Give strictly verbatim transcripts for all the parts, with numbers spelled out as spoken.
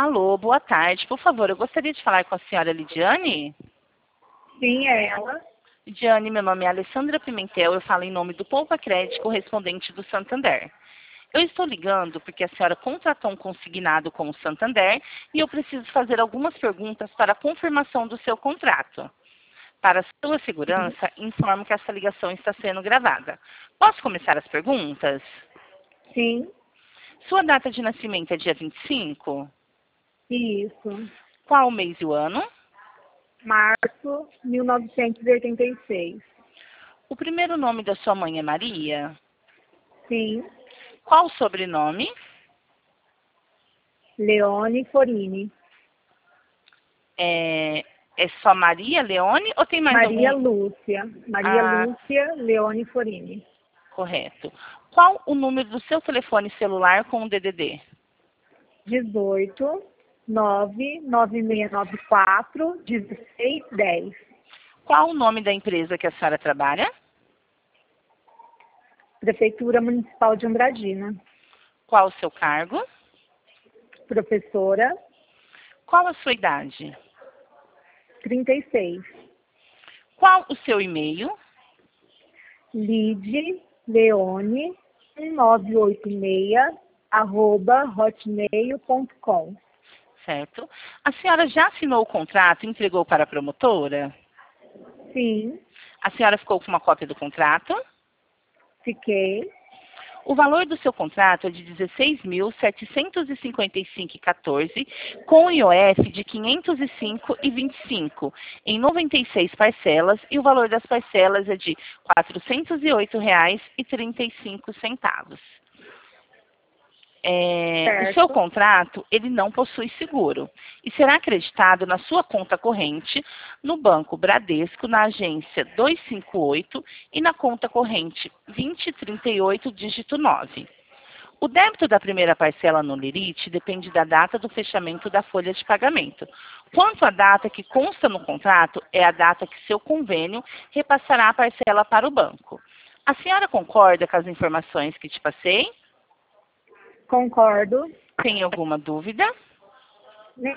Alô, boa tarde. Por favor, eu gostaria de falar com a senhora Lidiane. Sim, é ela. Lidiane, meu nome é Alessandra Pimentel, eu falo em nome do Poupa Crédito, correspondente do Santander. Eu estou ligando porque a senhora contratou um consignado com o Santander e eu preciso fazer algumas perguntas para a confirmação do seu contrato. Para sua segurança, informo que essa ligação está sendo gravada. Posso começar as perguntas? Sim, Sua data de nascimento é dia vinte e cinco? isso. Qual o mês e o ano? Março mil novecentos e oitenta e seis. O primeiro nome da sua mãe é Maria? Sim, Qual o sobrenome? Leone Forini. É, é só Maria Leone ou tem mais Maria algum? Lúcia. Maria Ah, Lúcia Leone Forini. correto. Qual o número do seu telefone celular com o D D D? dezoito, nove nove seis nove quatro, dezesseis dez. Qual o nome da empresa que a senhora trabalha? Prefeitura Municipal de Andradina. Qual o seu cargo? Professora, Qual a sua idade? trinta e seis. Qual o seu e-mail? Lide Leone um nove oito seis arroba hotmail ponto com. Certo. A senhora já assinou o contrato e entregou para a promotora? Sim, A senhora ficou com uma cópia do contrato? fiquei. O valor do seu contrato é de dezesseis mil setecentos e cinquenta e cinco reais e quatorze centavos, com I O F de quinhentos e cinco reais e vinte e cinco centavos, em noventa e seis parcelas, e o valor das parcelas é de quatrocentos e oito reais e trinta e cinco centavos. É, o seu Certo. contrato, ele não possui seguro e será acreditado na sua conta corrente no Banco Bradesco, na agência duzentos e cinquenta e oito e na conta corrente vinte e trinta e oito, dígito nove. O débito da primeira parcela no Lerite depende da data do fechamento da folha de pagamento. Quanto à data que consta no contrato, é a data que seu convênio repassará a parcela para o banco. A senhora concorda com as informações que te passei? Concordo. Tem alguma dúvida? Né?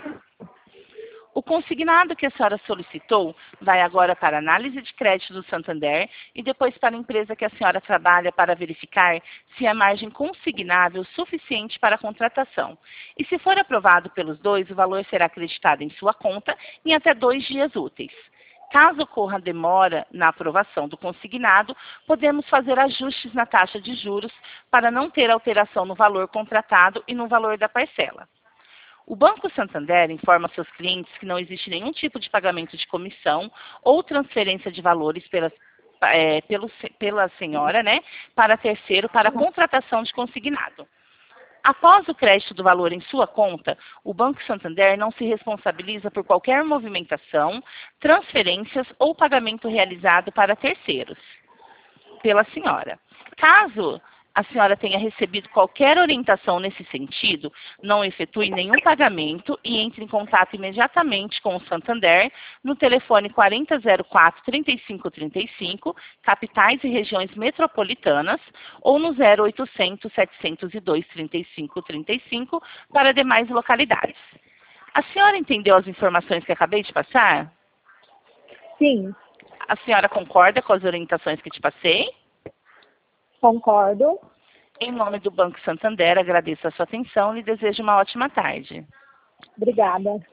O consignado que a senhora solicitou vai agora para a análise de crédito do Santander e depois para a empresa que a senhora trabalha para verificar se a margem consignável suficiente para a contratação. E se for aprovado pelos dois, o valor será acreditado em sua conta em até dois dias úteis. Caso ocorra demora na aprovação do consignado, podemos fazer ajustes na taxa de juros para não ter alteração no valor contratado e no valor da parcela. O Banco Santander informa seus clientes que não existe nenhum tipo de pagamento de comissão ou transferência de valores pela, é, pelo, pela senhora, né, para terceiro para a contratação de consignado. Após o crédito do valor em sua conta, o Banco Santander não se responsabiliza por qualquer movimentação, transferências ou pagamento realizado para terceiros pela senhora. Caso a senhora tenha recebido qualquer orientação nesse sentido, não efetue nenhum pagamento e entre em contato imediatamente com o Santander no telefone quarenta zero quatro, trinta e cinco trinta e cinco, capitais e regiões metropolitanas, ou no zero oitocentos, setecentos e dois, trinta e cinco trinta e cinco para demais localidades. A senhora entendeu as informações que acabei de passar? Sim, A senhora concorda com as orientações que te passei? concordo. Em nome do Banco Santander, agradeço a sua atenção e lhe desejo uma ótima tarde. Obrigada.